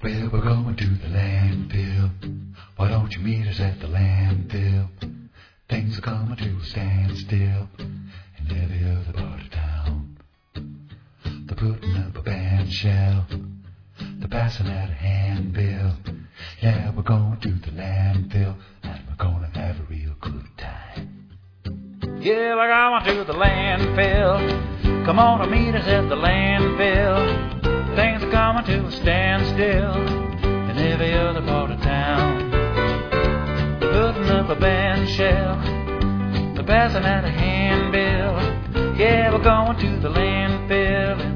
Well, we're going to the landfill. Why don't you meet us at the landfill? Things are coming to a standstill in every other part of town. They're putting up a band shell. They're passing out a handbill. Yeah, we're going to the landfill, and we're gonna have a real good time. Yeah, we're going to the landfill. Come on and meet us at the landfill. Things are coming to a standstill in every other part of town. They're putting up a band shell. They're passing out a handbill. Yeah, we're going to the landfill.